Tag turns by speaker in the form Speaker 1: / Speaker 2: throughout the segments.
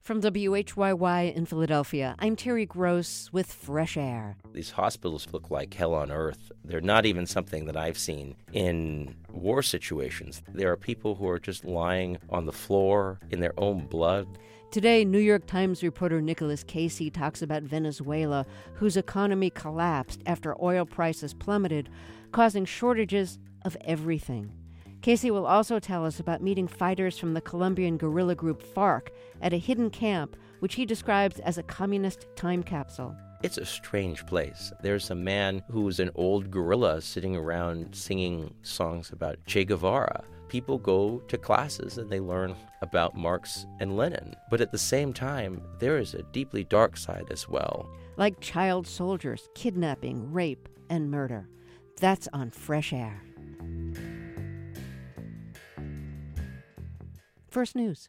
Speaker 1: From WHYY in Philadelphia, I'm Terry Gross with Fresh Air.
Speaker 2: These hospitals look like hell on earth. They're not even something that I've seen in war situations. There are people who are just lying on the floor in their own blood.
Speaker 1: Today, New York Times reporter Nicholas Casey talks about Venezuela, whose economy collapsed after oil prices plummeted, causing shortages of everything. Casey will also tell us about meeting fighters from the Colombian guerrilla group FARC at a hidden camp, which he describes as a communist time capsule.
Speaker 2: It's a strange place. There's a man who's an old guerrilla sitting around singing songs about Che Guevara. People go to classes and they learn about Marx and Lenin. But at the same time, there is a deeply dark side as well.
Speaker 1: Like child soldiers, kidnapping, rape, and murder. That's on Fresh Air. First News.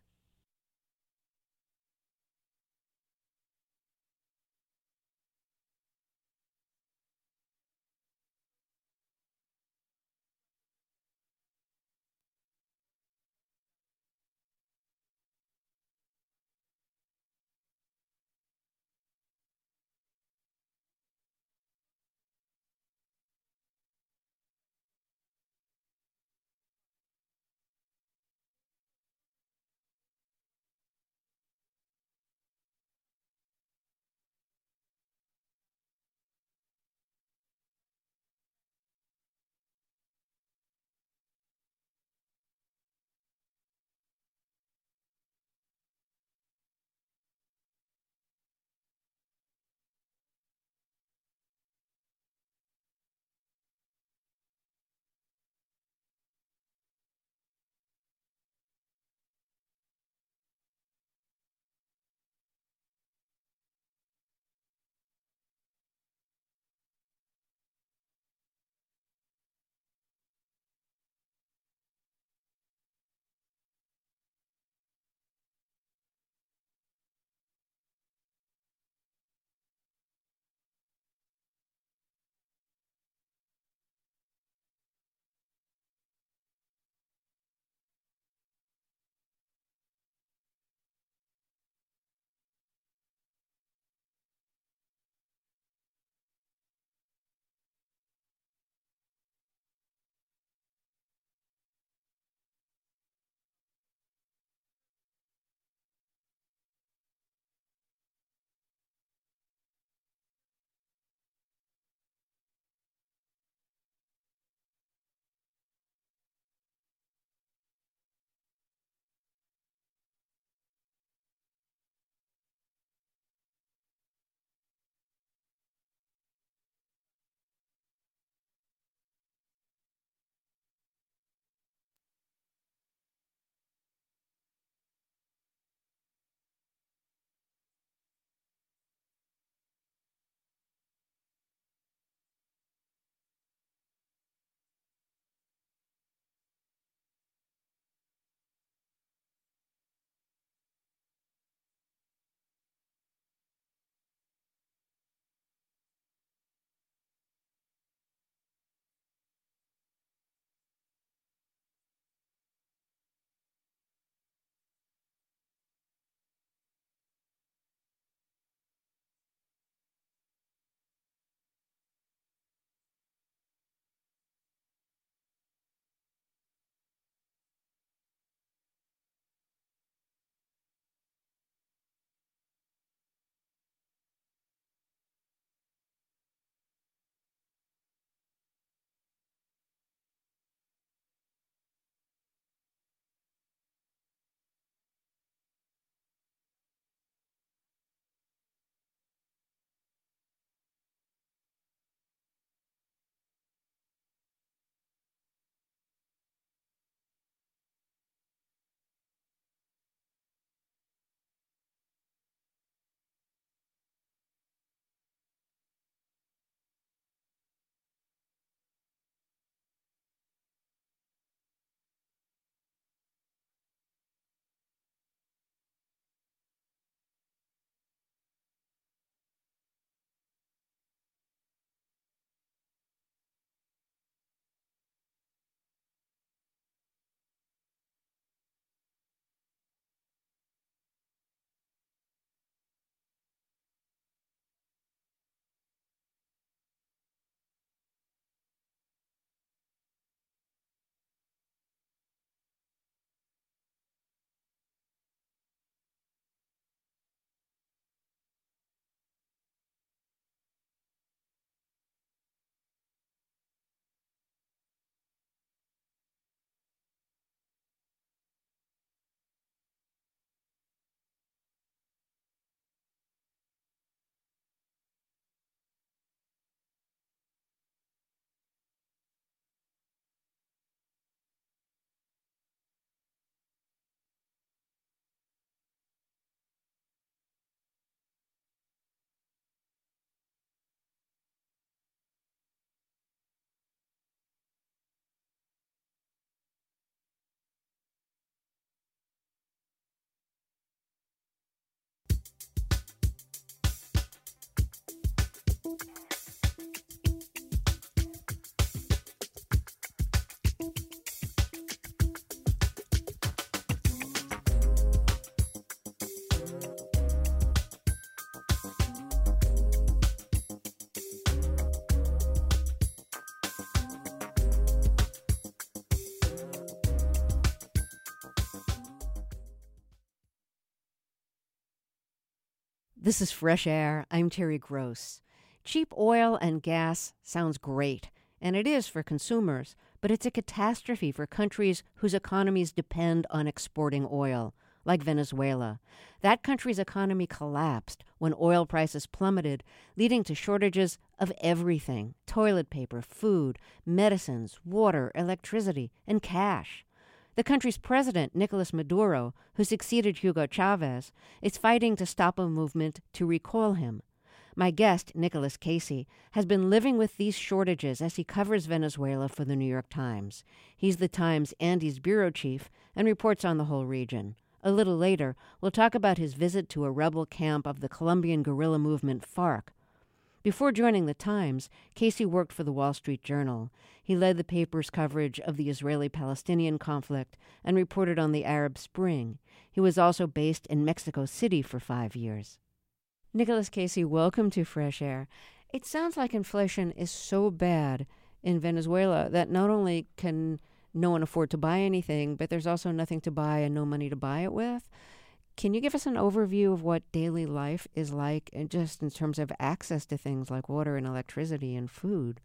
Speaker 1: This is Fresh Air. I'm Terry Gross. Cheap oil and gas sounds great, and it is for consumers, but it's a catastrophe for countries whose economies depend on exporting oil, like Venezuela. That country's economy collapsed when oil prices plummeted, leading to shortages of everything: toilet paper, food, medicines, water, electricity, and cash. The country's president, Nicolas Maduro, who succeeded Hugo Chavez, is fighting to stop a movement to recall him. My guest, Nicholas Casey, has been living with these shortages as he covers Venezuela for the New York Times. He's the Times Andes bureau chief and reports on the whole region. A little later, we'll talk about his visit to a rebel camp of the Colombian guerrilla movement FARC. Before joining the Times, Casey worked for the Wall Street Journal. He led the paper's coverage of the Israeli-Palestinian conflict and reported on the Arab Spring. He was also based in Mexico City for 5 years. Nicholas Casey, welcome to Fresh Air. It sounds like inflation is so bad in Venezuela that not only can no one afford to buy anything, but there's also nothing to buy and no money to buy it with. Can you give us an overview of what daily life is like, and just in terms of access to things like water and electricity and food?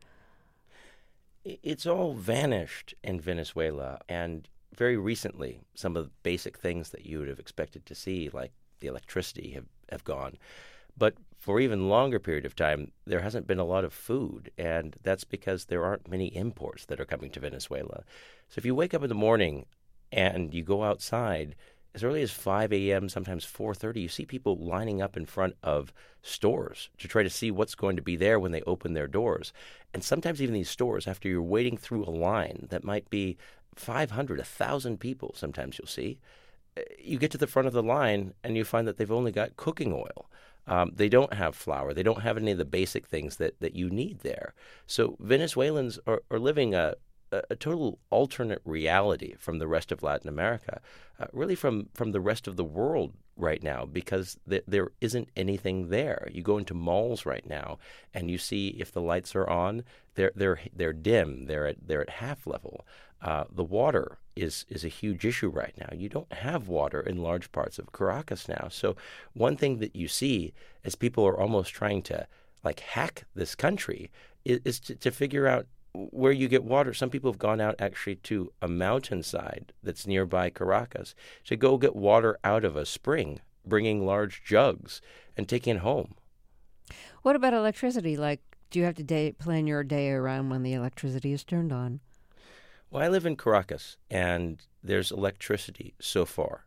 Speaker 2: It's all vanished in Venezuela, and very recently, some of the basic things that you would have expected to see, like the electricity, have gone. But for even longer period of time, there hasn't been a lot of food, and that's because there aren't many imports that are coming to Venezuela. So if you wake up in the morning and you go outside, as early as 5 a.m., sometimes 4:30, you see people lining up in front of stores to try to see what's going to be there when they open their doors. And sometimes even these stores, after you're waiting through a line that might be 500, 1,000 people, sometimes you'll see, you get to the front of the line and you find that they've only got cooking oil. They don't have flour. They don't have any of the basic things that you need there. So Venezuelans are living a total alternate reality from the rest of Latin America, really from the rest of the world right now, because there isn't anything there. You go into malls right now, and you see if the lights are on, they're dim. They're at half level. The water is a huge issue right now. You don't have water in large parts of Caracas now. So one thing that you see as people are almost trying to hack this country is to figure out where you get water. Some people have gone out actually to a mountainside that's nearby Caracas to go get water out of a spring, bringing large jugs and taking it home.
Speaker 1: What about electricity? Do you have to plan your day around when the electricity is turned on?
Speaker 2: Well, I live in Caracas, and there's electricity so far.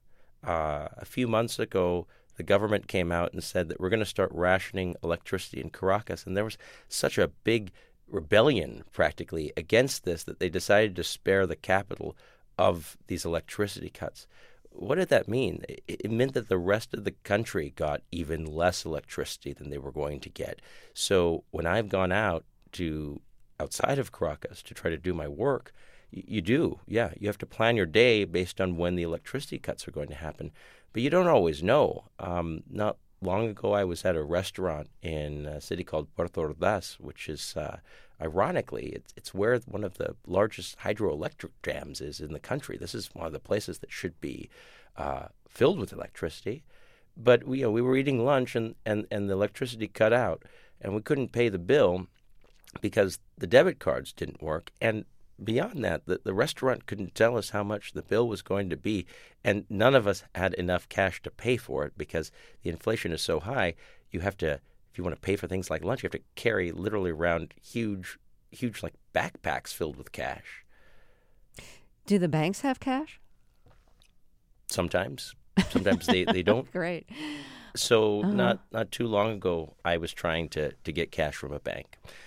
Speaker 2: A few months ago, the government came out and said that we're going to start rationing electricity in Caracas, and there was such a big rebellion practically against this that they decided to spare the capital of these electricity cuts. What did that mean? It meant that the rest of the country got even less electricity than they were going to get. So when I've gone out to outside of Caracas to try to do my work, you have to plan your day based on when the electricity cuts are going to happen. But you don't always know. Not long ago, I was at a restaurant in a city called Puerto Ordaz, which is, ironically, it's where one of the largest hydroelectric dams is in the country. This is one of the places that should be filled with electricity. But we were eating lunch, and the electricity cut out, and we couldn't pay the bill because the debit cards didn't work. And beyond that, the restaurant couldn't tell us how much the bill was going to be, and none of us had enough cash to pay for it because the inflation is so high. You have to, if you want to pay for things like lunch, you have to carry literally around huge backpacks filled with cash.
Speaker 1: Do the banks have cash?
Speaker 2: Sometimes they don't.
Speaker 1: Great.
Speaker 2: So not too long ago, I was trying to get cash from a bank.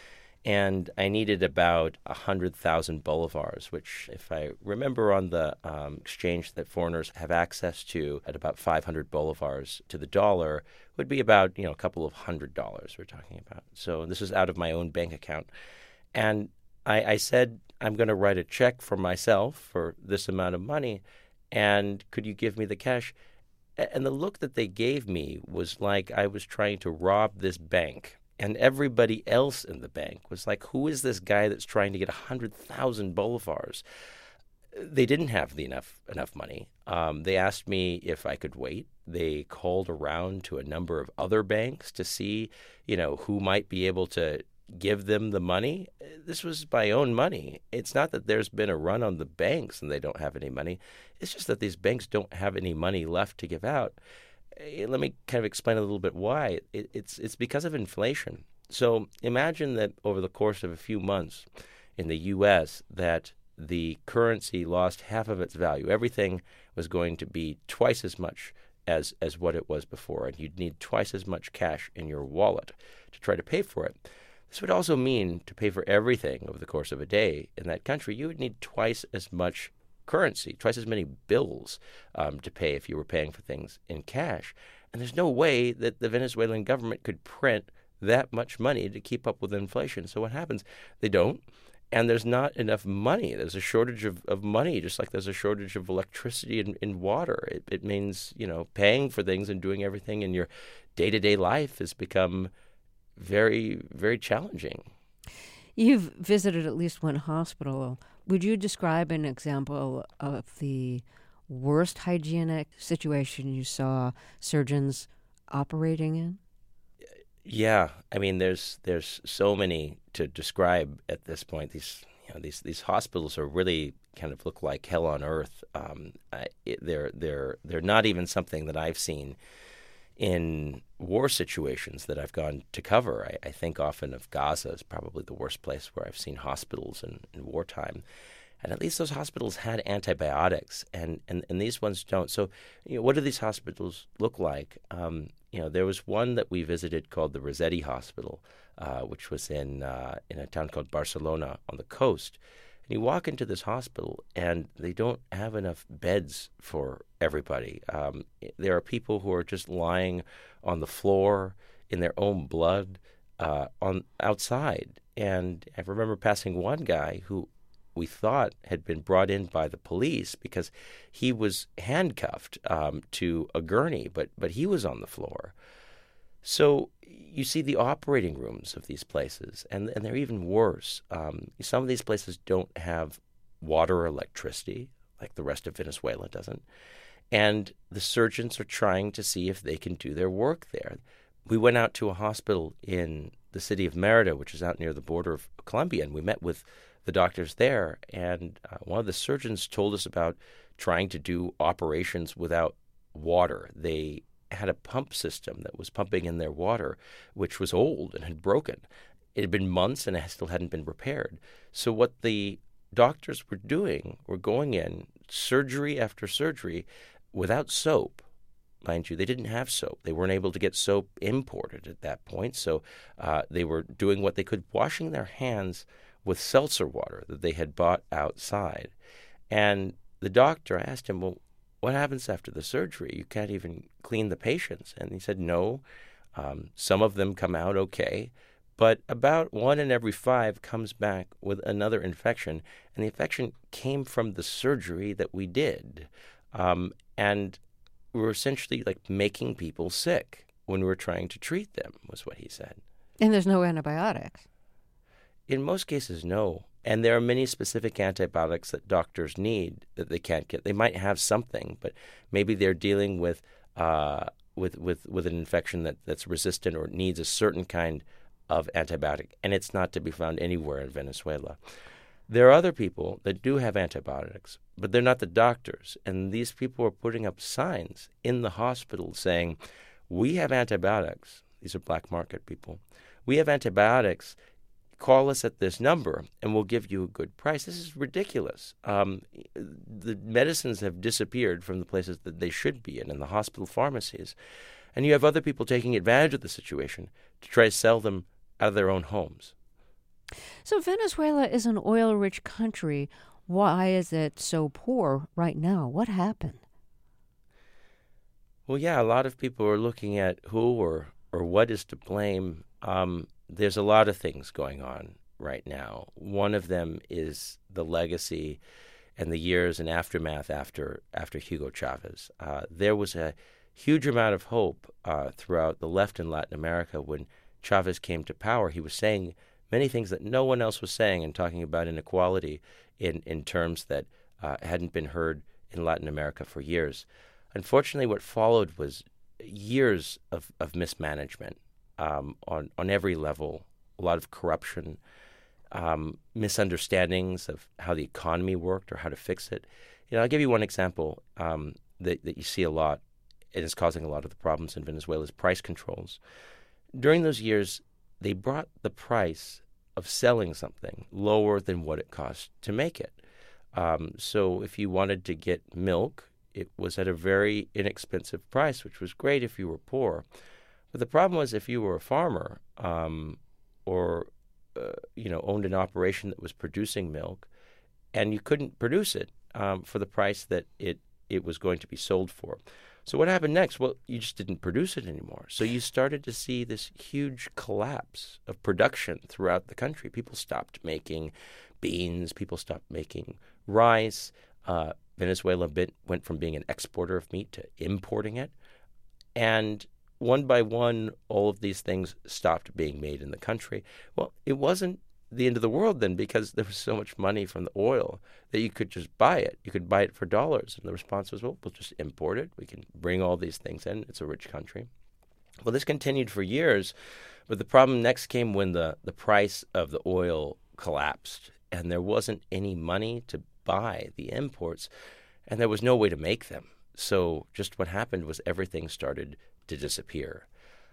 Speaker 2: and I needed about 100,000 bolivars, which, if I remember on the exchange that foreigners have access to at about 500 bolivars to the dollar, would be about, a couple of $100 we're talking about. So this is out of my own bank account. And I said, I'm going to write a check for myself for this amount of money, and could you give me the cash? And the look that they gave me was like I was trying to rob this bank. And everybody else in the bank was like, who is this guy that's trying to get 100,000 bolivars? They didn't have enough money. They asked me if I could wait. They called around to a number of other banks to see, who might be able to give them the money. This was my own money. It's not that there's been a run on the banks and they don't have any money. It's just that these banks don't have any money left to give out. Let me kind of explain a little bit why. It's because of inflation. So imagine that over the course of a few months in the U.S. that the currency lost half of its value. Everything was going to be twice as much as what it was before, and you'd need twice as much cash in your wallet to try to pay for it. This would also mean to pay for everything over the course of a day in that country, you would need twice as much currency, twice as many bills to pay if you were paying for things in cash. And there's no way that the Venezuelan government could print that much money to keep up with inflation. So what happens? They don't, and there's not enough money. There's a shortage of money, just like there's a shortage of electricity and water. It means, paying for things and doing everything in your day-to-day life has become very, very challenging.
Speaker 1: You've visited at least one hospital. Would you describe an example of the worst hygienic situation you saw surgeons operating in?
Speaker 2: Yeah, I mean, there's so many to describe at this point. These hospitals are really kind of look like hell on earth. They're not even something that I've seen in war situations that I've gone to cover. I think often of Gaza as probably the worst place where I've seen hospitals in wartime. And at least those hospitals had antibiotics, and these ones don't. So, what do these hospitals look like? There was one that we visited called the Rossetti Hospital, which was in a town called Barcelona on the coast. And you walk into this hospital, and they don't have enough beds for everybody. There are people who are just lying on the floor in their own blood outside. And I remember passing one guy who we thought had been brought in by the police because he was handcuffed to a gurney, but he was on the floor. So you see the operating rooms of these places, and they're even worse. Some of these places don't have water or electricity, like the rest of Venezuela doesn't. And the surgeons are trying to see if they can do their work there. We went out to a hospital in the city of Merida, which is out near the border of Colombia, and we met with the doctors there. And one of the surgeons told us about trying to do operations without water. They had a pump system that was pumping in their water, which was old and had broken. It had been months and it still hadn't been repaired. So what the doctors were doing were going in, surgery after surgery, without soap. Mind you, they didn't have soap. They weren't able to get soap imported at that point. So they were doing what they could, washing their hands with seltzer water that they had bought outside. And the doctor, I asked him, well, what happens after the surgery? You can't even clean the patients. And he said, no, some of them come out okay, but about 1 in every 5 comes back with another infection. And the infection came from the surgery that we did. And we were essentially like making people sick when we were trying to treat them, was what he said.
Speaker 1: And there's no antibiotics.
Speaker 2: In most cases, no. And there are many specific antibiotics that doctors need that they can't get. They might have something, but maybe they're dealing with an infection that's resistant or needs a certain kind of antibiotic, and it's not to be found anywhere in Venezuela. There are other people that do have antibiotics, but they're not the doctors. And these people are putting up signs in the hospital saying, we have antibiotics. These are black market people. We have antibiotics. Call us at this number, and we'll give you a good price. This is ridiculous. The medicines have disappeared from the places that they should be in the hospital pharmacies. And you have other people taking advantage of the situation to try to sell them out of their own homes.
Speaker 1: So Venezuela is an oil-rich country. Why is it so poor right now? What happened?
Speaker 2: Well, yeah, a lot of people are looking at who or what is to blame. There's a lot of things going on right now. One of them is the legacy and the years and aftermath after Hugo Chavez. There was a huge amount of hope throughout the left in Latin America when Chavez came to power. He was saying many things that no one else was saying and talking about inequality in terms that hadn't been heard in Latin America for years. Unfortunately, what followed was years of mismanagement on every level, a lot of corruption, misunderstandings of how the economy worked or how to fix it. I'll give you one example that you see a lot and is causing a lot of the problems in Venezuela's price controls. During those years, they brought the price of selling something lower than what it cost to make it. So if you wanted to get milk, it was at a very inexpensive price, which was great if you were poor. But the problem was if you were a farmer or owned an operation that was producing milk, and you couldn't produce it for the price that it was going to be sold for. So what happened next? Well, you just didn't produce it anymore. So you started to see this huge collapse of production throughout the country. People stopped making beans. People stopped making rice. Venezuela went from being an exporter of meat to importing it. And one by one, all of these things stopped being made in the country. Well, it wasn't the end of the world then, because there was so much money from the oil that you could just buy it. You could buy it for dollars. And the response was, well, we'll just import it. We can bring all these things in. It's a rich country. Well, this continued for years. But the problem next came when the price of the oil collapsed and there wasn't any money to buy the imports, and there was no way to make them. So just what happened was everything started to disappear.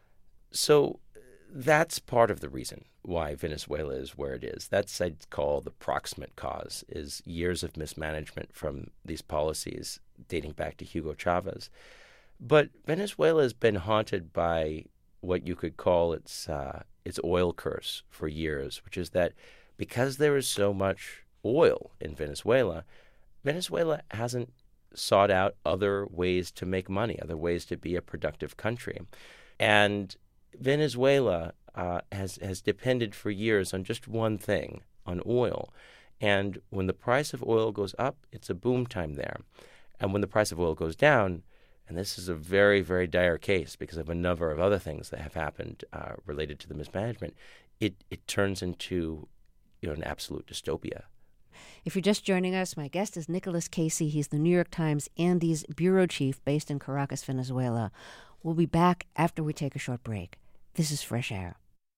Speaker 2: So that's part of the reason why Venezuela is where it is. That's, I'd call, the proximate cause, is years of mismanagement from these policies dating back to Hugo Chavez. But Venezuela has been haunted by what you could call its oil curse for years, which is that because there is so much oil in Venezuela, Venezuela hasn't sought out other ways to make money, other ways to be a productive country. And Venezuela has depended for years on just one thing, on oil. And when the price of oil goes up, it's a boom time there. And when the price of oil goes down, and this is a very, very dire case because of a number of other things that have happened related to the mismanagement, it turns into an absolute dystopia.
Speaker 1: If you're just joining us, my guest is Nicholas Casey. He's the New York Times Andes bureau chief based in Caracas, Venezuela. We'll be back after we take a short break. This is Fresh Air.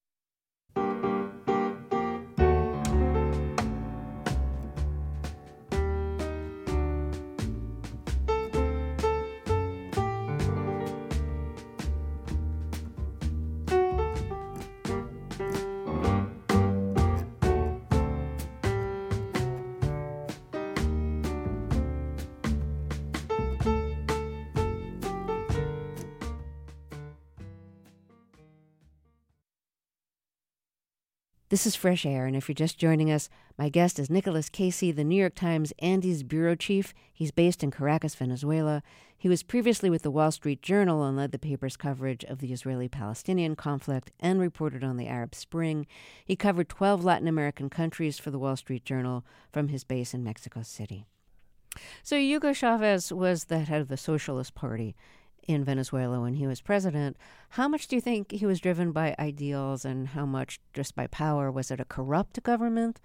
Speaker 1: This is Fresh Air, and if you're just joining us, my guest is Nicholas Casey, the New York Times Andes bureau chief. He's based in Caracas, Venezuela. He was previously with the Wall Street Journal and led the paper's coverage of the Israeli-Palestinian conflict and reported on the Arab Spring. He covered 12 Latin American countries for the Wall Street Journal from his base in Mexico City. So Hugo Chavez was the head of the Socialist Party in Venezuela when he was president. How much do you think he was driven by ideals and how much just by power? Was it a corrupt government?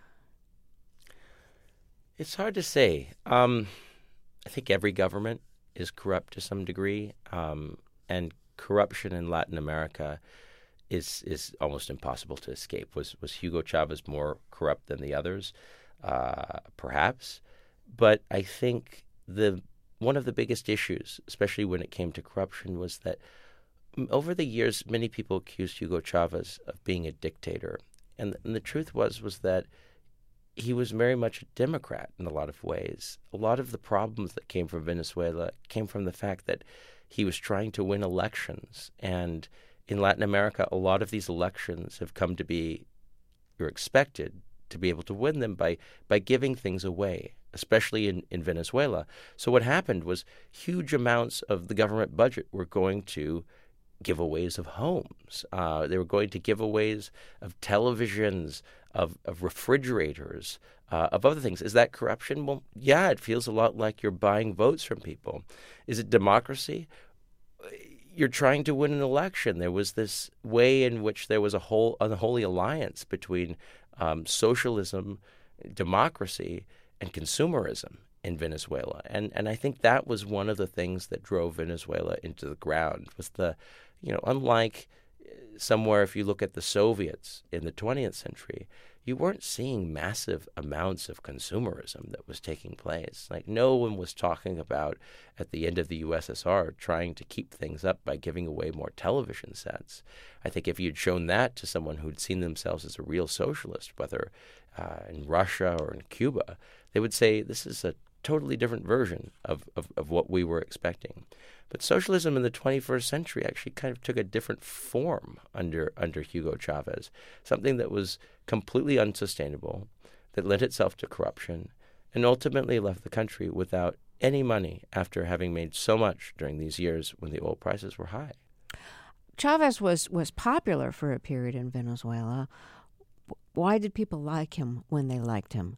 Speaker 2: It's hard to say. I think every government is corrupt to some degree, and corruption in Latin America is almost impossible to escape. Was Hugo Chavez more corrupt than the others? Perhaps. But I think one of the biggest issues, especially when it came to corruption, was that over the years, many people accused Hugo Chavez of being a dictator. And the truth was that he was very much a Democrat in a lot of ways. A lot of the problems that came from Venezuela came from the fact that he was trying to win elections. And in Latin America, a lot of these elections have come to be you're expected to be able to win them by giving things away, especially in Venezuela. So what happened was huge amounts of the government budget were going to giveaways of homes. They were going to giveaways of televisions, of refrigerators, of other things. Is that corruption? Well, yeah, it feels a lot like you're buying votes from people. Is it democracy? You're trying to win an election. There was this way in which there was a whole unholy alliance between socialism, democracy, and consumerism in Venezuela. And I think that was one of the things that drove Venezuela into the ground, was unlike somewhere, if you look at the Soviets in the 20th century, you weren't seeing massive amounts of consumerism that was taking place. Like, no one was talking about, at the end of the USSR, trying to keep things up by giving away more television sets. I think if you'd shown that to someone who'd seen themselves as a real socialist, whether in Russia or in Cuba, they would say this is a totally different version of what we were expecting. But socialism in the 21st century actually kind of took a different form under Hugo Chavez, something that was completely unsustainable, that lent itself to corruption, and ultimately left the country without any money after having made so much during these years when the oil prices were high.
Speaker 1: Chavez was popular for a period in Venezuela. Why did people like him when they liked him?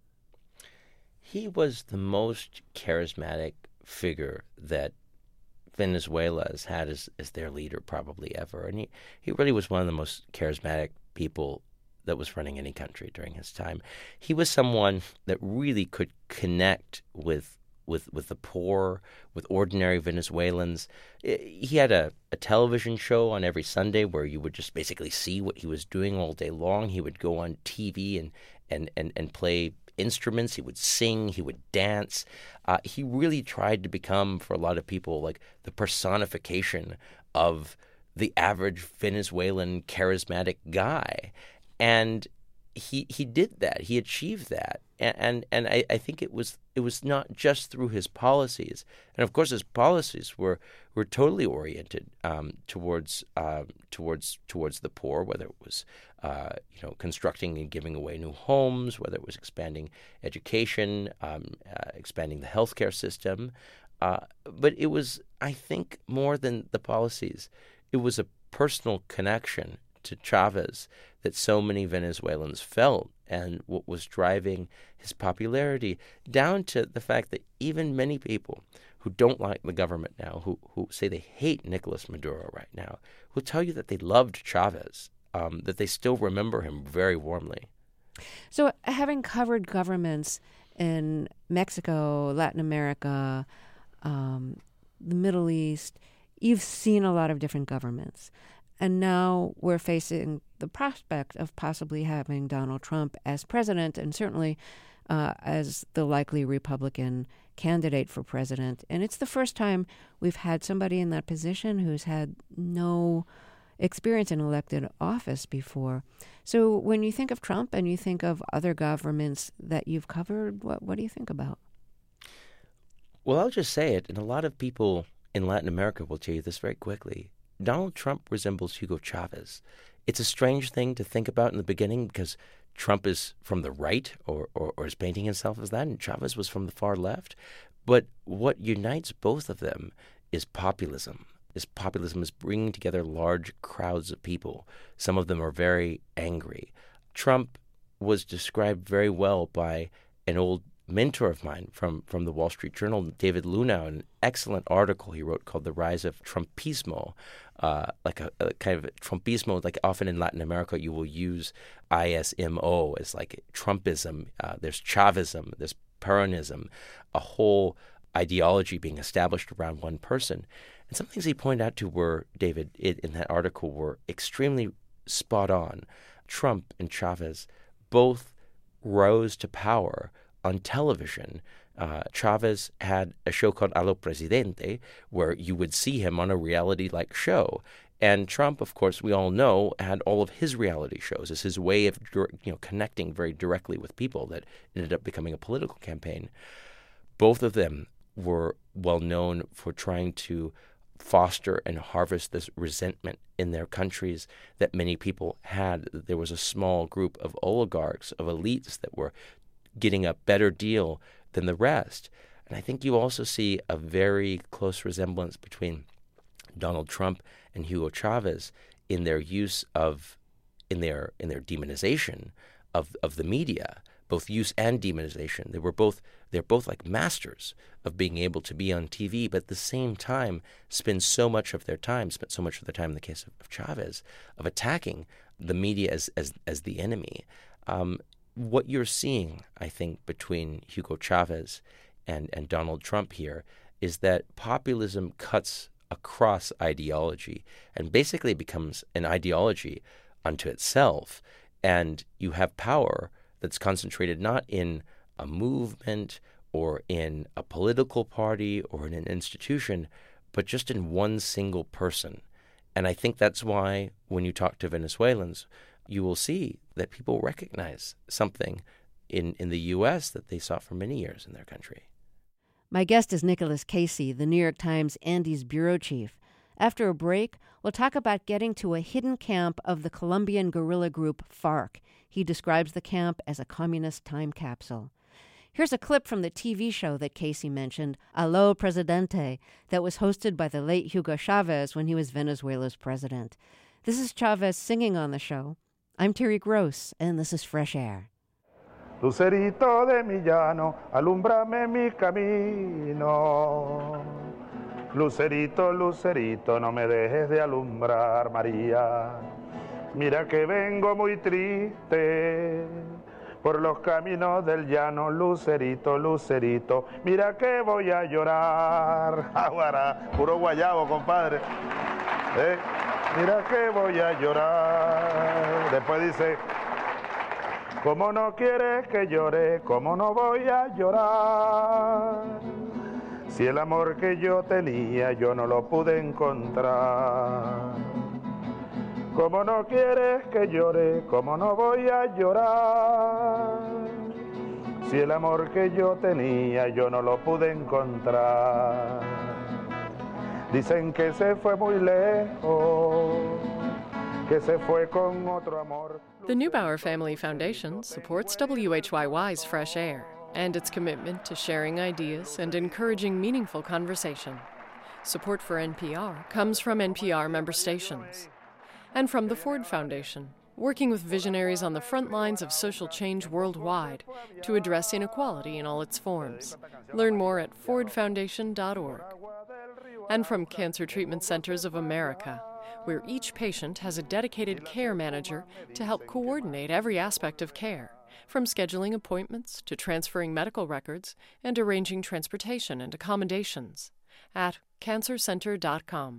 Speaker 2: He was the most charismatic figure that Venezuela has had as their leader probably ever. And he really was one of the most charismatic people that was running any country during his time. He was someone that really could connect with the poor, with ordinary Venezuelans. He had a television show on every Sunday where you would just basically see what he was doing all day long. He would go on TV and play instruments. He would sing. He would dance. He really tried to become, for a lot of people, like the personification of the average Venezuelan charismatic guy. And he did that. He achieved that. And I think it was not just through his policies. And of course his policies were totally oriented towards the poor, whether it was constructing and giving away new homes, whether it was expanding education, expanding the healthcare system. But it was, I think, more than the policies. It was a personal connection to Chavez that so many Venezuelans felt, and what was driving his popularity, down to the fact that even many people who don't like the government now, who say they hate Nicolas Maduro right now, will tell you that they loved Chavez, that they still remember him very warmly.
Speaker 1: So having covered governments in Mexico, Latin America, the Middle East, you've seen a lot of different governments. And now we're facing the prospect of possibly having Donald Trump as president, and certainly as the likely Republican candidate for president. And it's the first time we've had somebody in that position who's had no experience in elected office before. So when you think of Trump and you think of other governments that you've covered, what do you think about?
Speaker 2: Well, I'll just say it, and a lot of people in Latin America will tell you this very quickly. Donald Trump resembles Hugo Chavez. It's a strange thing to think about in the beginning because Trump is from the right or is painting himself as that, and Chavez was from the far left. But what unites both of them is populism. Populism is bringing together large crowds of people. Some of them are very angry. Trump was described very well by an old mentor of mine from the Wall Street Journal, David Lunau, an excellent article he wrote called The Rise of Trumpismo, like a kind of Trumpismo, like often in Latin America you will use ISMO as like Trumpism. There's Chavism, there's Peronism, a whole ideology being established around one person. And some things he pointed out to were, David, in that article, were extremely spot on. Trump and Chavez both rose to power on television. Chavez had a show called Allo Presidente, where you would see him on a reality-like show. And Trump, of course, we all know, had all of his reality shows as his way of connecting very directly with people that ended up becoming a political campaign. Both of them were well known for trying to foster and harvest this resentment in their countries that many people had. There was a small group of oligarchs, of elites that were getting a better deal than the rest. And I think you also see a very close resemblance between Donald Trump and Hugo Chavez in their use of, in their demonization of the media, both use and demonization. They're both like masters of being able to be on TV, but at the same time spent so much of their time in the case of Chavez, of attacking the media as the enemy. What you're seeing, I think, between Hugo Chavez and Donald Trump here is that populism cuts across ideology and basically becomes an ideology unto itself. And you have power that's concentrated not in a movement or in a political party or in an institution, but just in one single person. And I think that's why when you talk to Venezuelans, you will see that people recognize something in the U.S. that they saw for many years in their country.
Speaker 1: My guest is Nicholas Casey, the New York Times Andes bureau chief. After a break, we'll talk about getting to a hidden camp of the Colombian guerrilla group FARC. He describes the camp as a communist time capsule. Here's a clip from the TV show that Casey mentioned, Aló Presidente, that was hosted by the late Hugo Chavez when he was Venezuela's president. This is Chavez singing on the show. I'm Terry Gross, and this is Fresh Air.
Speaker 3: Lucerito de mi llano, alúmbrame mi camino. Lucerito, lucerito, no me dejes de alumbrar, María. Mira que vengo muy triste por los caminos del llano. Lucerito, lucerito, mira que voy a llorar. Aguará, puro guayabo, compadre. Mira que voy a llorar. Después dice, ¿cómo no quieres que llore? ¿Cómo no voy a llorar? Si el amor que yo tenía yo no lo pude encontrar. ¿Cómo no quieres que llore? ¿Cómo no voy a llorar? Si el amor que yo tenía yo no lo pude encontrar. Dicen que se fue muy lejos, que se fue con otro amor.
Speaker 4: The Neubauer Family Foundation supports WHYY's Fresh Air and its commitment to sharing ideas and encouraging meaningful conversation. Support for NPR comes from NPR member stations and from the Ford Foundation, working with visionaries on the front lines of social change worldwide to address inequality in all its forms. Learn more at fordfoundation.org. And from Cancer Treatment Centers of America, where each patient has a dedicated care manager to help coordinate every aspect of care, from scheduling appointments to transferring medical records and arranging transportation and accommodations, at cancercenter.com.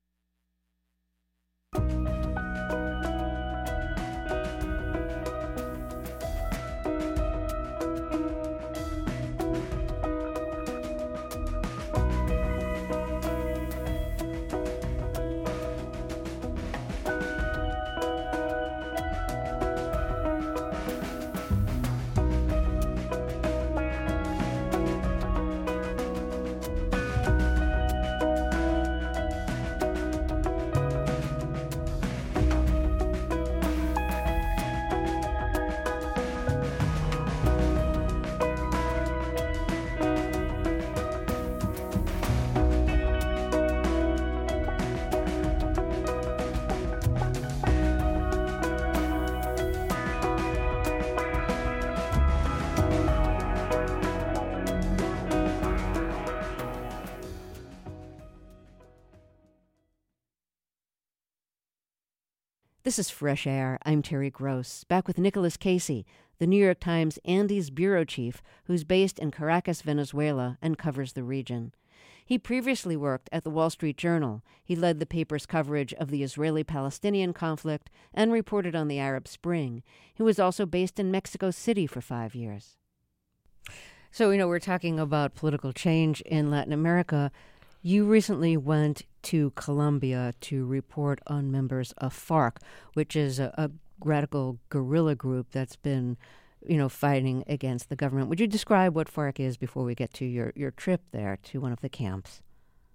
Speaker 1: This is Fresh Air. I'm Terry Gross, back with Nicholas Casey, the New York Times Andes bureau chief who's based in Caracas, Venezuela, and covers the region. He previously worked at the Wall Street Journal. He led the paper's coverage of the Israeli-Palestinian conflict and reported on the Arab Spring. He was also based in Mexico City for 5 years. So, we're talking about political change in Latin America. You recently went to Colombia to report on members of FARC, which is a radical guerrilla group that's been, fighting against the government. Would you describe what FARC is before we get to your trip there to one of the camps?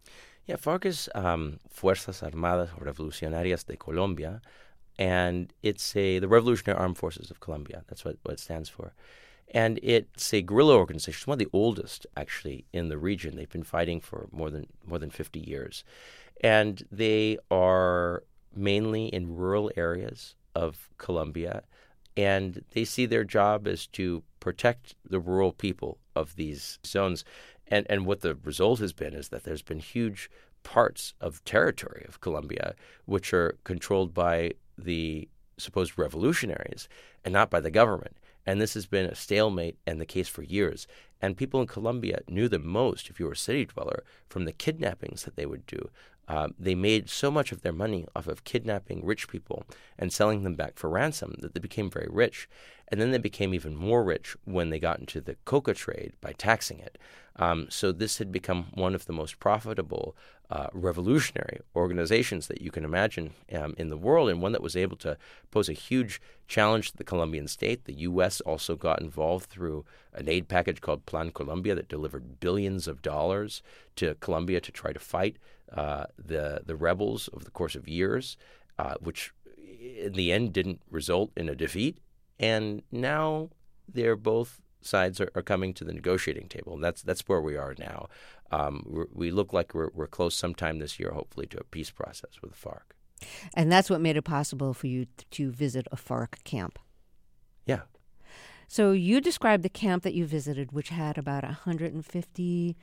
Speaker 2: Yeah, FARC is Fuerzas Armadas Revolucionarias de Colombia, and it's the Revolutionary Armed Forces of Colombia. That's what it stands for. And it's a guerrilla organization. It's one of the oldest, actually, in the region. They've been fighting for more than 50 years. And they are mainly in rural areas of Colombia, and they see their job as to protect the rural people of these zones. And what the result has been is that there's been huge parts of territory of Colombia which are controlled by the supposed revolutionaries and not by the government. And this has been a stalemate and the case for years. And people in Colombia knew the most, if you were a city dweller, from the kidnappings that they would do. They made so much of their money off of kidnapping rich people and selling them back for ransom that they became very rich. And then they became even more rich when they got into the coca trade by taxing it. So this had become one of the most profitable revolutionary organizations that you can imagine in the world, and one that was able to pose a huge challenge to the Colombian state. The U.S. also got involved through an aid package called Plan Colombia that delivered billions of dollars to Colombia to try to fight the rebels over the course of years, which in the end didn't result in a defeat. And now they're both sides are coming to the negotiating table. And that's where we are now. We look like we're close sometime this year, hopefully, to a peace process with the FARC.
Speaker 1: And that's what made it possible for you to visit a FARC camp.
Speaker 2: Yeah.
Speaker 1: So you described the camp that you visited, which had about 150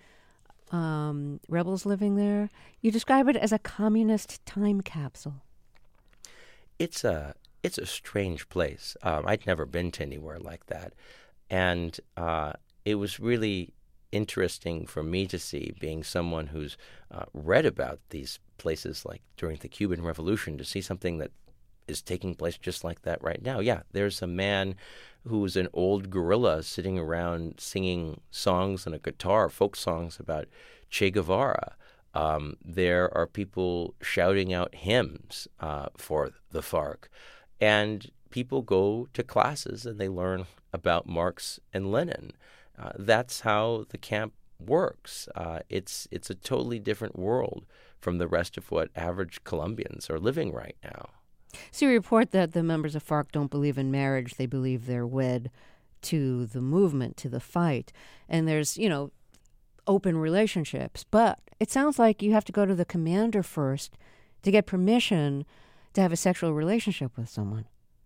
Speaker 1: rebels living there. You describe it as a communist time capsule.
Speaker 2: It's a strange place. I'd never been to anywhere like that. And it was really interesting for me to see, being someone who's read about these places like during the Cuban Revolution, to see something that is taking place just like that right now. Yeah, there's a man who's an old guerrilla sitting around singing songs on a guitar, folk songs about Che Guevara. There are people shouting out hymns for the FARC. And people go to classes and they learn about Marx and Lenin. That's how the camp works. It's a totally different world from the rest of what average Colombians are living right now.
Speaker 1: So you report that the members of FARC don't believe in marriage. They believe they're wed to the movement, to the fight. And there's, open relationships. But it sounds like you have to go to the commander first to get permission to have a sexual relationship with someone.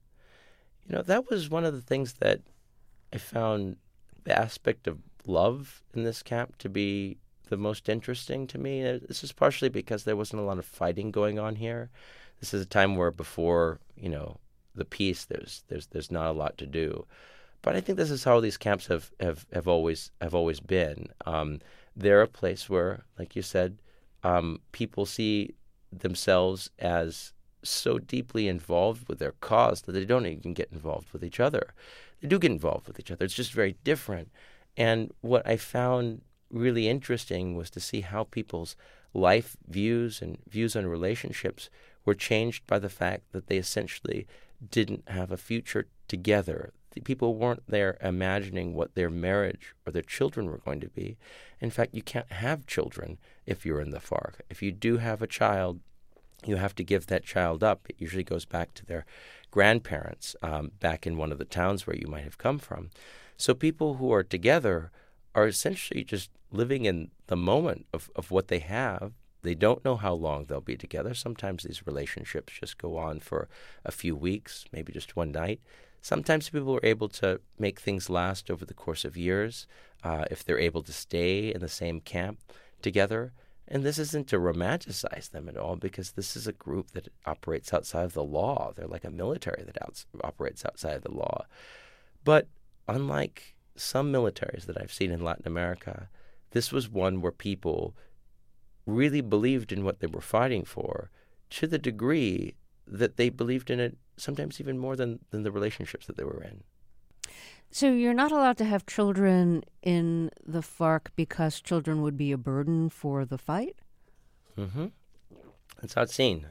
Speaker 2: That was one of the things that I found the aspect of love in this camp to be the most interesting to me. This is partially because there wasn't a lot of fighting going on here. This is a time where before, the peace, there's not a lot to do. But I think this is how these camps have always been. They're a place where, like you said, people see themselves as so deeply involved with their cause that they don't even get involved with each other. They do get involved with each other. It's just very different. And what I found really interesting was to see how people's life views and views on relationships were changed by the fact that they essentially didn't have a future together. The people weren't there imagining what their marriage or their children were going to be. In fact, you can't have children if you're in the FARC. If you do have a child, you have to give that child up. It usually goes back to their grandparents back in one of the towns where you might have come from. So people who are together are essentially just living in the moment of what they have. They don't know how long they'll be together. Sometimes these relationships just go on for a few weeks, maybe just one night. Sometimes people are able to make things last over the course of years if they're able to stay in the same camp together. And this isn't to romanticize them at all, because this is a group that operates outside of the law. They're like a military that operates outside of the law. But unlike some militaries that I've seen in Latin America, this was one where people really believed in what they were fighting for to the degree that they believed in it sometimes even more than the relationships that they were in.
Speaker 1: So you're not allowed to have children in the FARC because children would be a burden for the fight?
Speaker 2: Mm-hmm. That's how it's seen.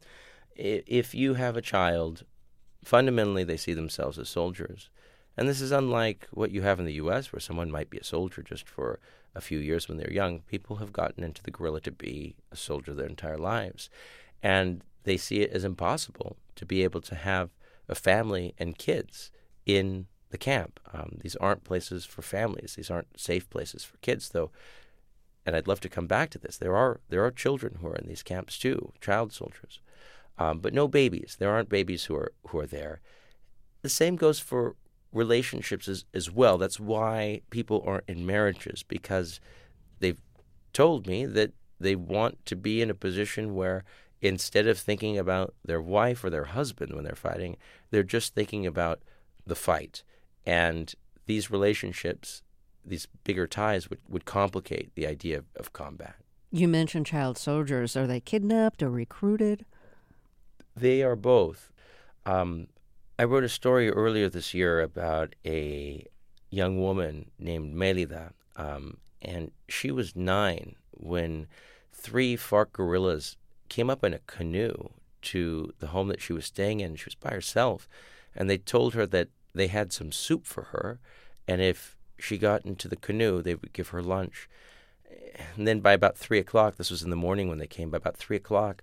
Speaker 2: If you have a child, fundamentally they see themselves as soldiers. And this is unlike what you have in the U.S., where someone might be a soldier just for a few years when they're young, people have gotten into the guerrilla to be a soldier their entire lives. And they see it as impossible to be able to have a family and kids in the camp. These aren't places for families. These aren't safe places for kids, though. And I'd love to come back to this. There are children who are in these camps too, child soldiers, but no babies. There aren't babies who are there. The same goes for relationships as well. That's why people aren't in marriages, because they've told me that they want to be in a position where instead of thinking about their wife or their husband when they're fighting, they're just thinking about the fight. And these relationships, these bigger ties would complicate the idea of combat.
Speaker 1: You mentioned child soldiers. Are they kidnapped or recruited?
Speaker 2: They are both. I wrote a story earlier this year about a young woman named Melida, and she was 9 when 3 FARC guerrillas came up in a canoe to the home that she was staying in. She was by herself, and they told her that they had some soup for her, and if she got into the canoe, they would give her lunch. And then by about 3 o'clock, this was in the morning when they came, by about 3 o'clock,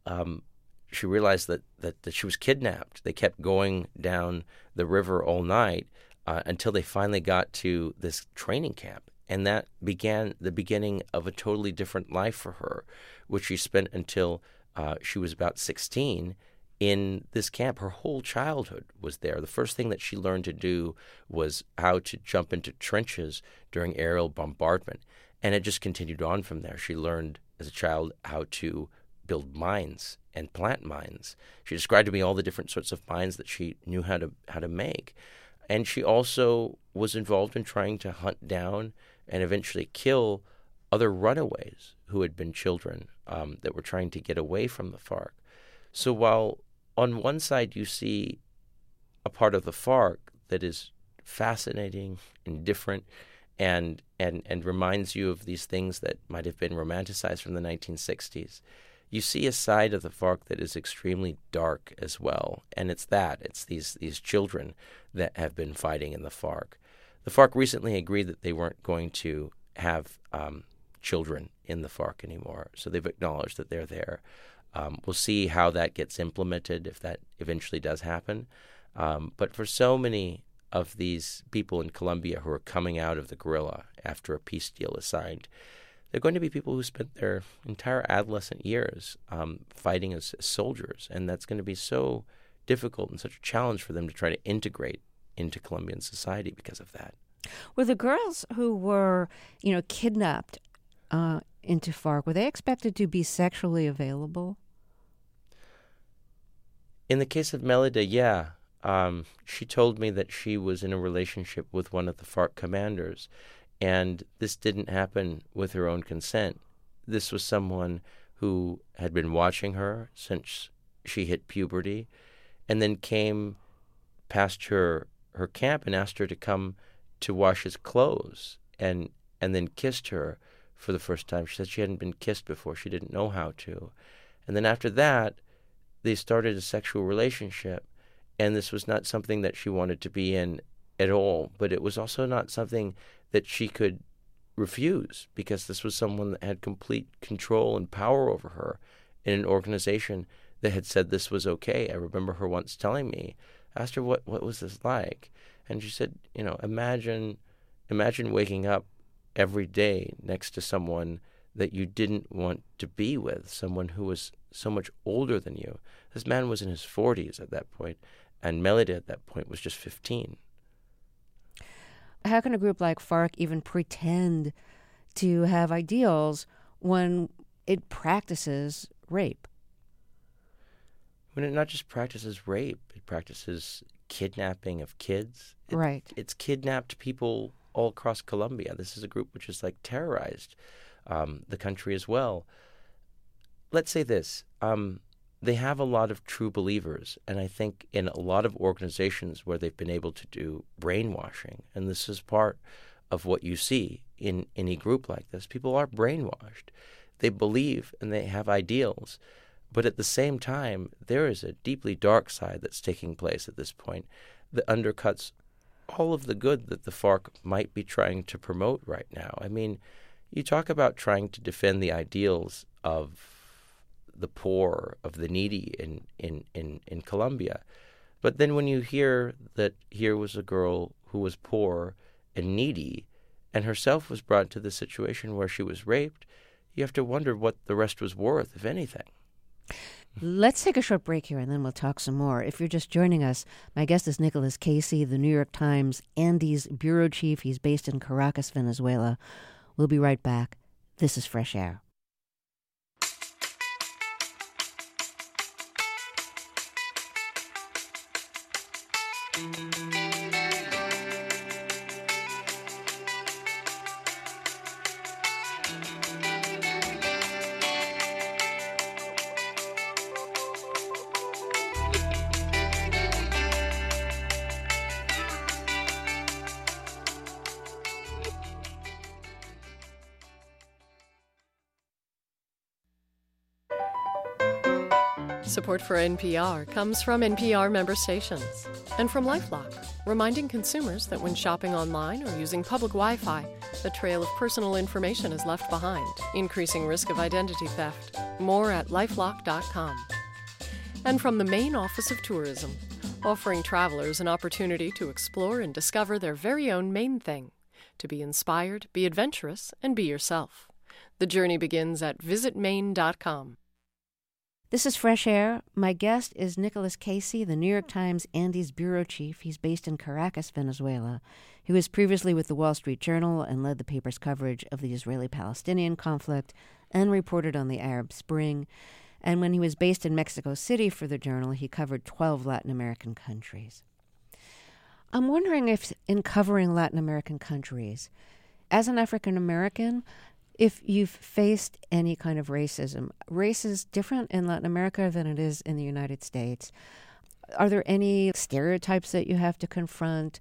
Speaker 2: she realized that she was kidnapped. They kept going down the river all night until they finally got to this training camp. And that began the beginning of a totally different life for her, which she spent until she was about 16 in this camp. Her whole childhood was there. The first thing that she learned to do was how to jump into trenches during aerial bombardment. And it just continued on from there. She learned as a child how to build mines and plant mines. She described to me all the different sorts of mines that she knew how to make. And she also was involved in trying to hunt down and eventually kill other runaways who had been children that were trying to get away from the FARC. So while on one side you see a part of the FARC that is fascinating and different and reminds you of these things that might have been romanticized from the 1960s, you see a side of the FARC that is extremely dark as well. And it's these children that have been fighting in the FARC. The FARC recently agreed that they weren't going to have children in the FARC anymore, so they've acknowledged that they're there. We'll see how that gets implemented, if that eventually does happen. But for so many of these people in Colombia who are coming out of the guerrilla after a peace deal is signed, they're going to be people who spent their entire adolescent years fighting as soldiers, and that's going to be so difficult and such a challenge for them to try to integrate into Colombian society because of that.
Speaker 1: Were the girls who were, kidnapped into FARC, were they expected to be sexually available?
Speaker 2: In the case of Melida, yeah. She told me that she was in a relationship with one of the FARC commanders, and this didn't happen with her own consent. This was someone who had been watching her since she hit puberty, and then came past her camp and asked her to come to wash his clothes, and then kissed her for the first time. She said she hadn't been kissed before. She didn't know how to. And then after that, they started a sexual relationship, and this was not something that she wanted to be in at all, but it was also not something that she could refuse, because this was someone that had complete control and power over her in an organization that had said this was okay. I remember her once telling me, I asked her, what was this like? And she said, imagine waking up every day next to someone that you didn't want to be with, someone who was so much older than you. This man was in his 40s at that point, and Melida at that point was just 15.
Speaker 1: How can a group like FARC even pretend to have ideals when it practices rape?
Speaker 2: When it not just practices rape, it practices kidnapping of kids.
Speaker 1: Right.
Speaker 2: It's kidnapped people all across Colombia. This is a group which has terrorized the country as well. Let's say this. They have a lot of true believers, and I think in a lot of organizations where they've been able to do brainwashing, and this is part of what you see in any group like this, people are brainwashed. They believe and they have ideals, but at the same time, there is a deeply dark side that's taking place at this point that undercuts all of the good that the FARC might be trying to promote right now. I mean, you talk about trying to defend the ideals of the poor, of the needy in Colombia. But then when you hear that here was a girl who was poor and needy and herself was brought to the situation where she was raped, you have to wonder what the rest was worth, if anything.
Speaker 1: Let's take a short break here and then we'll talk some more. If you're just joining us, my guest is Nicholas Casey, the New York Times Andes bureau chief. He's based in Caracas, Venezuela. We'll be right back. This is Fresh Air.
Speaker 4: Support for NPR comes from NPR member stations and from LifeLock, reminding consumers that when shopping online or using public Wi-Fi, a trail of personal information is left behind, increasing risk of identity theft. More at lifelock.com. And from the Maine Office of Tourism, offering travelers an opportunity to explore and discover their very own Maine thing, to be inspired, be adventurous, and be yourself. The journey begins at visitmaine.com.
Speaker 1: This is Fresh Air. My guest is Nicholas Casey, the New York Times Andes bureau chief. He's based in Caracas, Venezuela. He was previously with the Wall Street Journal and led the paper's coverage of the Israeli-Palestinian conflict and reported on the Arab Spring. And when he was based in Mexico City for the Journal, he covered 12 Latin American countries. I'm wondering if, in covering Latin American countries, as an African American, if you've faced any kind of racism. Race is different in Latin America than it is in the United States. Are there any stereotypes that you have to confront?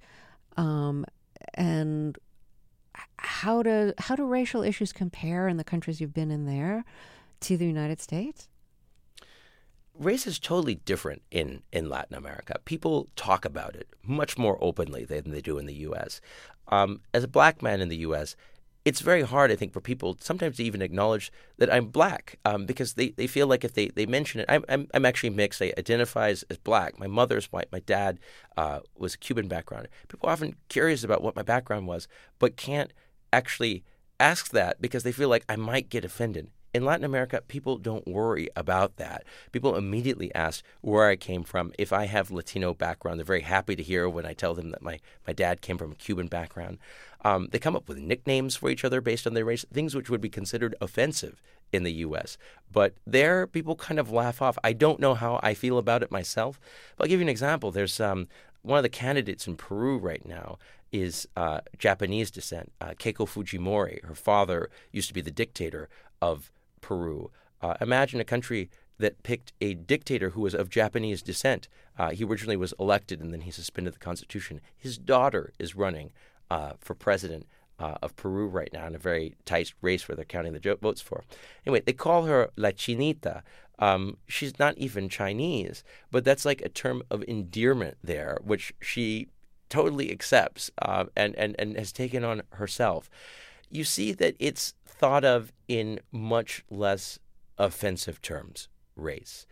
Speaker 1: And how do racial issues compare in the countries you've been in there to the United States?
Speaker 2: Race is totally different in Latin America. People talk about it much more openly than they do in the U.S. As a black man in the U.S., it's very hard, I think, for people sometimes to even acknowledge that I'm black because they feel like if they mention it, I'm actually mixed. I identify as black. My mother's white. My dad was a Cuban background. People are often curious about what my background was, but can't actually ask that because they feel like I might get offended. In Latin America, people don't worry about that. People immediately ask where I came from. If I have Latino background, they're very happy to hear when I tell them that my dad came from a Cuban background. They come up with nicknames for each other based on their race, things which would be considered offensive in the U.S. But there, people kind of laugh off. I don't know how I feel about it myself. But I'll give you an example. There's one of the candidates in Peru right now is Japanese descent, Keiko Fujimori. Her father used to be the dictator of Peru. Imagine a country that picked a dictator who was of Japanese descent. He originally was elected and then he suspended the constitution. His daughter is running for president of Peru right now in a very tight race where they're counting the votes for. Anyway, they call her La Chinita. She's not even Chinese, but that's like a term of endearment there, which she totally accepts and has taken on herself. You see that it's thought of in much less offensive terms, race.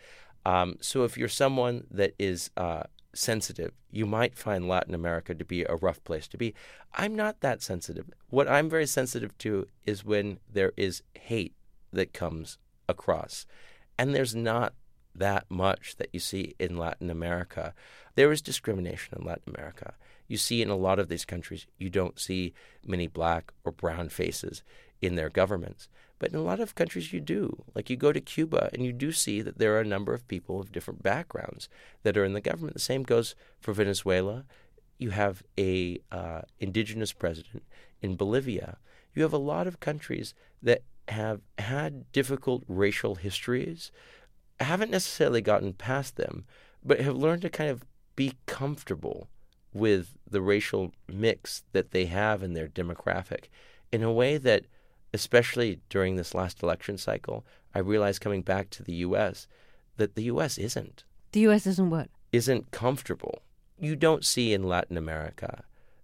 Speaker 2: So if you're someone that is sensitive, you might find Latin America to be a rough place to be. I'm not that sensitive. What I'm very sensitive to is when there is hate that comes across. And there's not that much that you see in Latin America. There is discrimination in Latin America. You see in a lot of these countries, you don't see many black or brown faces in their governments. But in a lot of countries you do. Like you go to Cuba and you do see that there are a number of people of different backgrounds that are in the government. The same goes for Venezuela. You have a indigenous president in Bolivia. You have a lot of countries that have had difficult racial histories, haven't necessarily gotten past them, but have learned to kind of be comfortable with the racial mix that they have in their demographic in a way that, especially during this last election cycle, I realized coming back to the U.S. that the U.S. isn't.
Speaker 1: The U.S. isn't what?
Speaker 2: Isn't comfortable. You don't see in Latin America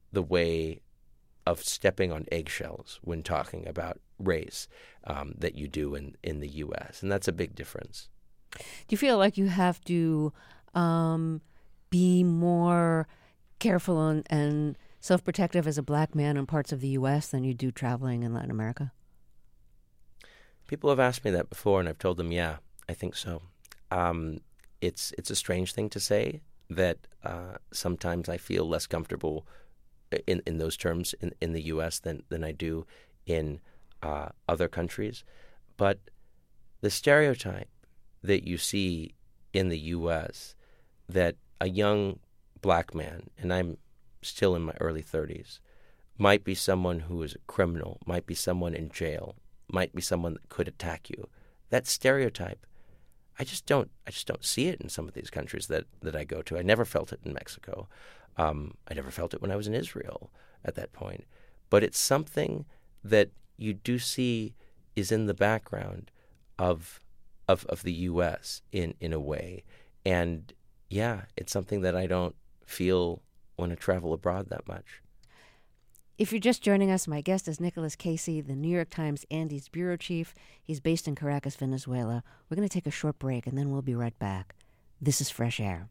Speaker 2: the way of stepping on eggshells when talking about race that you do in the U.S., and that's a big difference.
Speaker 1: Do you feel like you have to be more careful and self-protective as a black man in parts of the U.S. than you do traveling in Latin America?
Speaker 2: People have asked me that before, and I've told them, yeah, I think so. It's a strange thing to say that sometimes I feel less comfortable in those terms in the U.S. than I do in other countries. But the stereotype that you see in the U.S. that a young black man, and I'm still in my early 30s, might be someone who is a criminal, might be someone in jail, might be someone that could attack you. That stereotype, I just don't see it in some of these countries that I go to. I never felt it in Mexico. I never felt it when I was in Israel at that point. But it's something that you do see is in the background of the U.S. in a way. And yeah, it's something that I don't feel when I travel abroad that much.
Speaker 1: If you're just joining us, my guest is Nicholas Casey, the New York Times Andes bureau chief. He's based in Caracas, Venezuela. We're going to take a short break, and then we'll be right back. This is Fresh Air.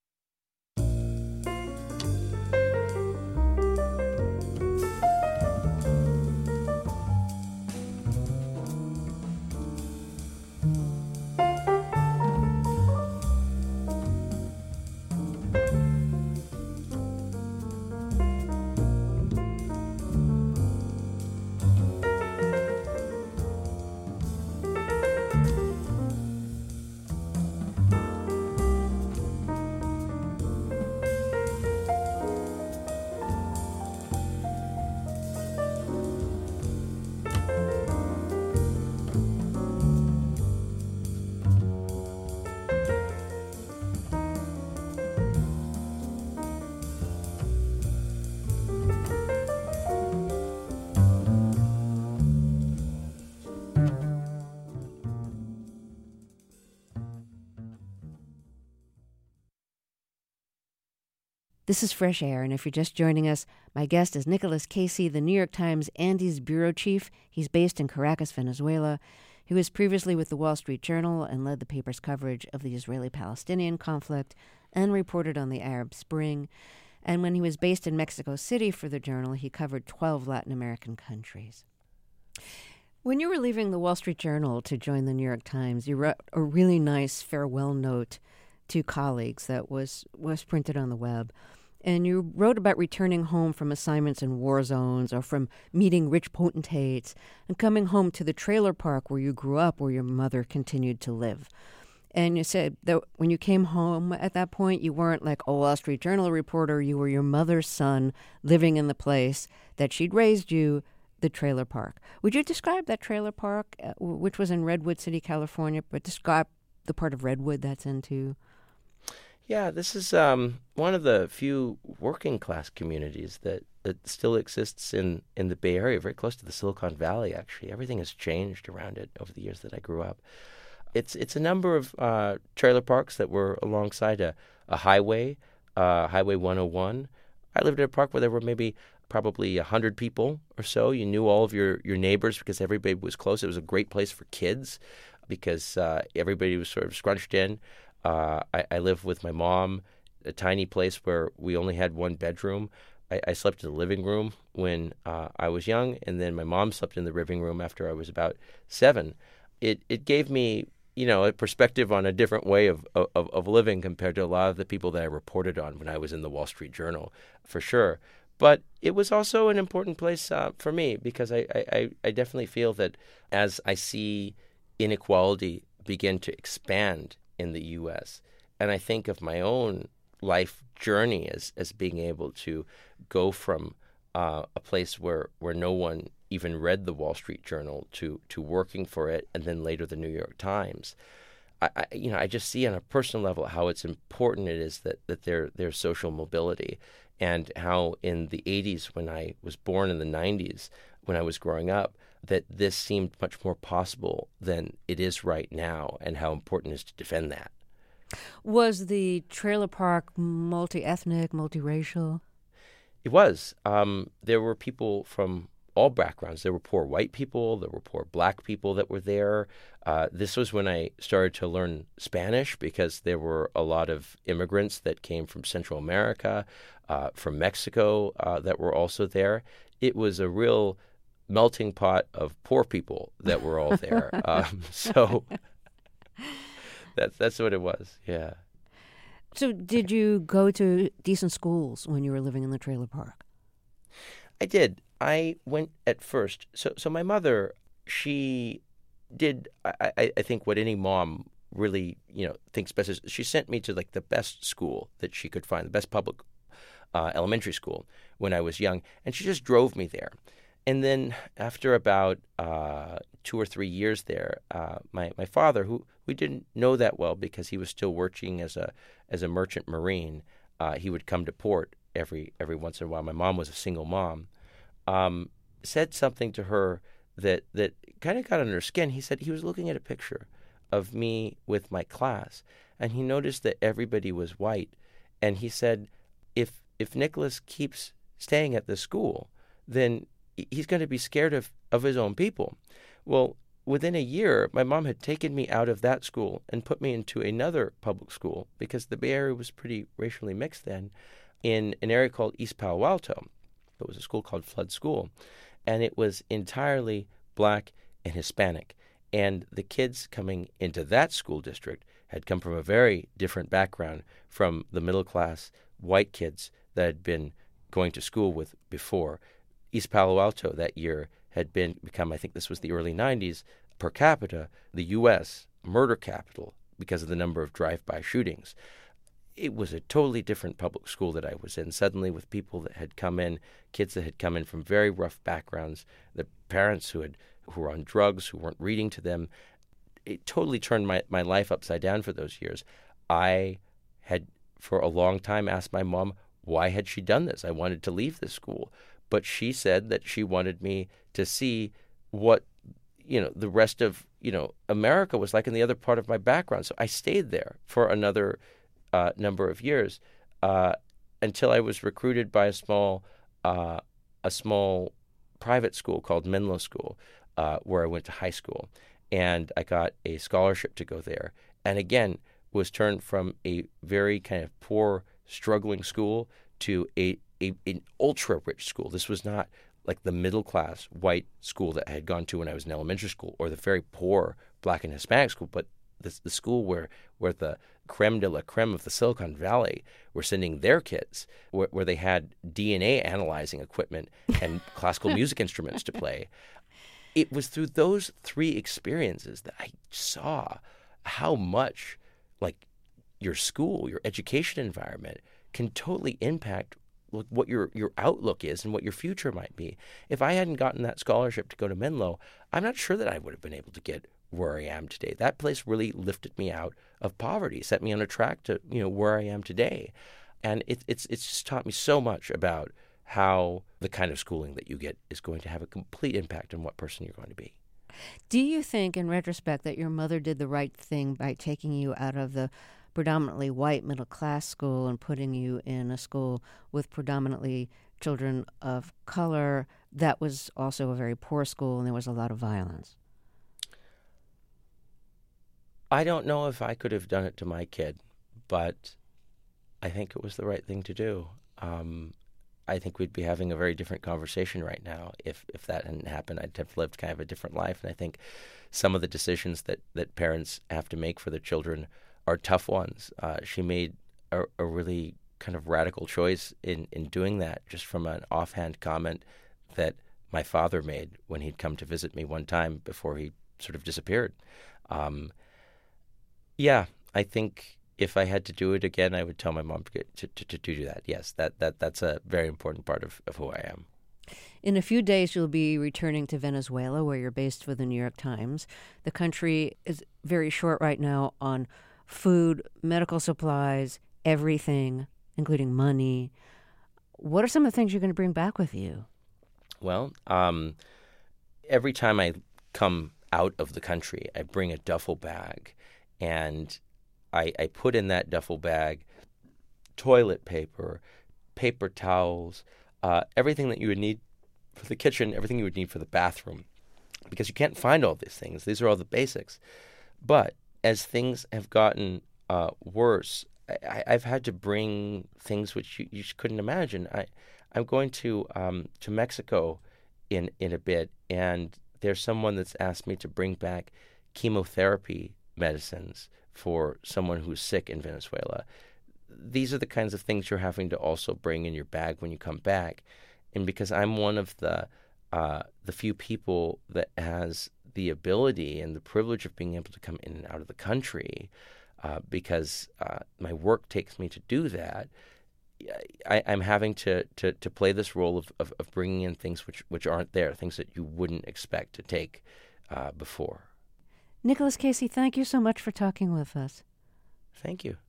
Speaker 1: This is Fresh Air, and if you're just joining us, my guest is Nicholas Casey, the New York Times Andes bureau chief. He's based in Caracas, Venezuela. He was previously with the Wall Street Journal and led the paper's coverage of the Israeli-Palestinian conflict and reported on the Arab Spring. And when he was based in Mexico City for the Journal, he covered 12 Latin American countries. When you were leaving the Wall Street Journal to join the New York Times, you wrote a really nice farewell note to colleagues that was printed on the web. And you wrote about returning home from assignments in war zones or from meeting rich potentates and coming home to the trailer park where you grew up, where your mother continued to live. And you said that when you came home at that point, you weren't like a Wall Street Journal reporter. You were your mother's son living in the place that she'd raised you, the trailer park. Would you describe that trailer park, which was in Redwood City, California, but describe the part of Redwood that's into?
Speaker 2: Yeah, this is one of the few working class communities that still exists in the Bay Area, very close to the Silicon Valley, actually. Everything has changed around it over the years that I grew up. It's a number of trailer parks that were alongside a highway, Highway 101. I lived in a park where there were probably 100 people or so. You knew all of your neighbors because everybody was close. It was a great place for kids because everybody was sort of scrunched in. I lived with my mom, a tiny place where we only had one bedroom. I slept in the living room when I was young, and then my mom slept in the living room after I was about 7. It gave me, a perspective on a different way of living compared to a lot of the people that I reported on when I was in the Wall Street Journal, for sure. But it was also an important place for me because I definitely feel that as I see inequality begin to expand in the U.S., and I think of my own life journey as being able to go from a place where no one even read the Wall Street Journal to working for it, and then later the New York Times. I just see on a personal level how it's important it is that there's social mobility, and how in the 80s, when I was born in the 90s, when I was growing up, that this seemed much more possible than it is right now, and how important it is to defend that.
Speaker 1: Was the trailer park multi-ethnic, multiracial?
Speaker 2: It was. There were people from all backgrounds. There were poor white people. There were poor black people that were there. This was when I started to learn Spanish because there were a lot of immigrants that came from Central America, from Mexico, that were also there. It was a real melting pot of poor people that were all there. So that's what it was. Yeah.
Speaker 1: So did you go to decent schools when you were living in the trailer park?
Speaker 2: I did. I went at first. So my mother, she did, I think, what any mom really, thinks best is she sent me to like the best school that she could find, the best public elementary school when I was young. And she just drove me there. And then after about 2 or 3 years there, my father, who we didn't know that well because he was still working as a merchant marine, he would come to port every once in a while. My mom was a single mom. Said something to her that kind of got under her skin. He said he was looking at a picture of me with my class, and he noticed that everybody was white. And he said, if Nicholas keeps staying at this school, then he's going to be scared of his own people. Well, within a year, my mom had taken me out of that school and put me into another public school because the Bay Area was pretty racially mixed then, in an area called East Palo Alto. It was a school called Flood School, and it was entirely black and Hispanic. And the kids coming into that school district had come from a very different background from the middle-class white kids that had been going to school with before. East Palo Alto that year had become, I think this was the early 90s, per capita, the U.S. murder capital because of the number of drive-by shootings. It was a totally different public school that I was in, suddenly with people that had come in, kids that had come in from very rough backgrounds, the parents who were on drugs, who weren't reading to them. It totally turned my life upside down for those years. I had, for a long time, asked my mom, why had she done this? I wanted to leave this school. But she said that she wanted me to see what, the rest of, America was like in the other part of my background. So I stayed there for another number of years until I was recruited by a small private school called Menlo School, where I went to high school. And I got a scholarship to go there. And again, was turned from a very kind of poor, struggling school to an ultra-rich school. This was not like the middle-class white school that I had gone to when I was in elementary school, or the very poor black and Hispanic school, but the school where the creme de la creme of the Silicon Valley were sending their kids, where they had DNA analyzing equipment and classical music instruments to play. It was through those 3 experiences that I saw how much, like, your school, your education environment can totally impact what your outlook is and what your future might be. If I hadn't gotten that scholarship to go to Menlo, I'm not sure that I would have been able to get where I am today. That place really lifted me out of poverty, set me on a track to where I am today, and it's just taught me so much about how the kind of schooling that you get is going to have a complete impact on what person you're going to be.
Speaker 1: Do you think, in retrospect, that your mother did the right thing by taking you out of the predominantly white middle-class school and putting you in a school with predominantly children of color that was also a very poor school and there was a lot of violence?
Speaker 2: I don't know if I could have done it to my kid, but I think it was the right thing to do. I think we'd be having a very different conversation right now if that hadn't happened. I'd have lived kind of a different life, and I think some of the decisions that parents have to make for their children are tough ones. She made a really kind of radical choice in doing that, just from an offhand comment that my father made when he'd come to visit me one time before he sort of disappeared. Yeah, I think if I had to do it again, I would tell my mom to do that. Yes, that's a very important part of who I am.
Speaker 1: In a few days, you'll be returning to Venezuela, where you're based for the New York Times. The country is very short right now on food, medical supplies, everything, including money. What are some of the things you're going to bring back with you?
Speaker 2: Well, every time I come out of the country, I bring a duffel bag, and I put in that duffel bag toilet paper, paper towels, everything that you would need for the kitchen, everything you would need for the bathroom, because you can't find all these things. These are all the basics. But as things have gotten worse, I've had to bring things which you couldn't imagine. I'm going to Mexico in a bit, and there's someone that's asked me to bring back chemotherapy medicines for someone who's sick in Venezuela. These are the kinds of things you're having to also bring in your bag when you come back. And because I'm one of the few people that has the ability and the privilege of being able to come in and out of the country, because my work takes me to do that, I'm having to play this role of bringing in things which aren't there, things that you wouldn't expect to take before.
Speaker 1: Nicholas Casey, thank you so much for talking with us.
Speaker 2: Thank you.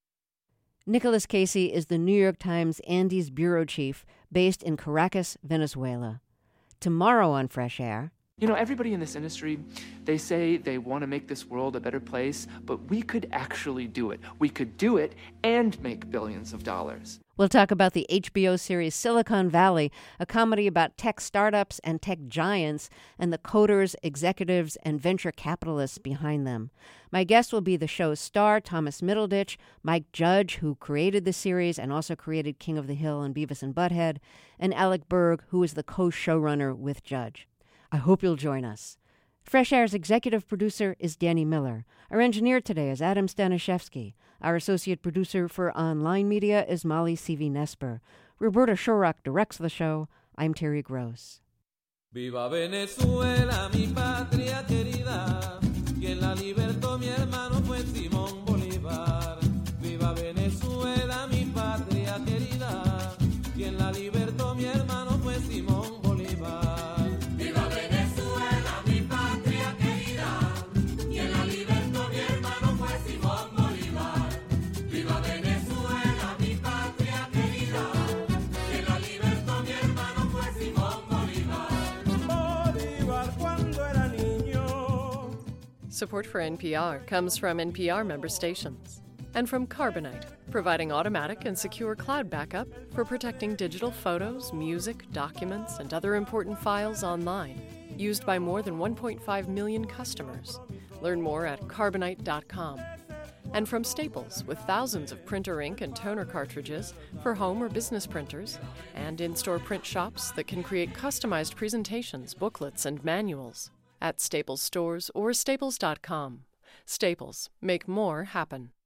Speaker 1: Nicholas Casey is the New York Times Andes bureau chief based in Caracas, Venezuela. Tomorrow on Fresh Air.
Speaker 5: You know, everybody in this industry, they say they want to make this world a better place, but we could actually do it. We could do it and make billions of dollars.
Speaker 1: We'll talk about the HBO series Silicon Valley, a comedy about tech startups and tech giants and the coders, executives, and venture capitalists behind them. My guest will be the show's star, Thomas Middleditch, Mike Judge, who created the series and also created King of the Hill and Beavis and Butthead, and Alec Berg, who is the co-showrunner with Judge. I hope you'll join us. Fresh Air's executive producer is Danny Miller. Our engineer today is Adam Stanishevsky. Our associate producer for online media is Molly Seavey-Nesper. Roberta Shorrock directs the show. I'm Terry Gross.
Speaker 6: Viva Venezuela, mi patria querida, quien la libertó mi hermano fue Simón Bolívar. Viva Venezuela, mi patria querida, quien la libertó mi hermano fue Simón Bolívar. Viva Venezuela, mi patria querida, quien la libertó mi hermano fue Simón Bolívar. Viva Venezuela, mi patria querida, quien la libertó mi hermano fue Simón Bolívar. Bolívar cuando era niño.
Speaker 4: Support for NPR comes from NPR member stations and from Carbonite, providing automatic and secure cloud backup for protecting digital photos, music, documents, and other important files online, used by more than 1.5 million customers. Learn more at carbonite.com. And from Staples, with thousands of printer ink and toner cartridges for home or business printers, and in-store print shops that can create customized presentations, booklets, and manuals at Staples stores or staples.com. Staples, make more happen.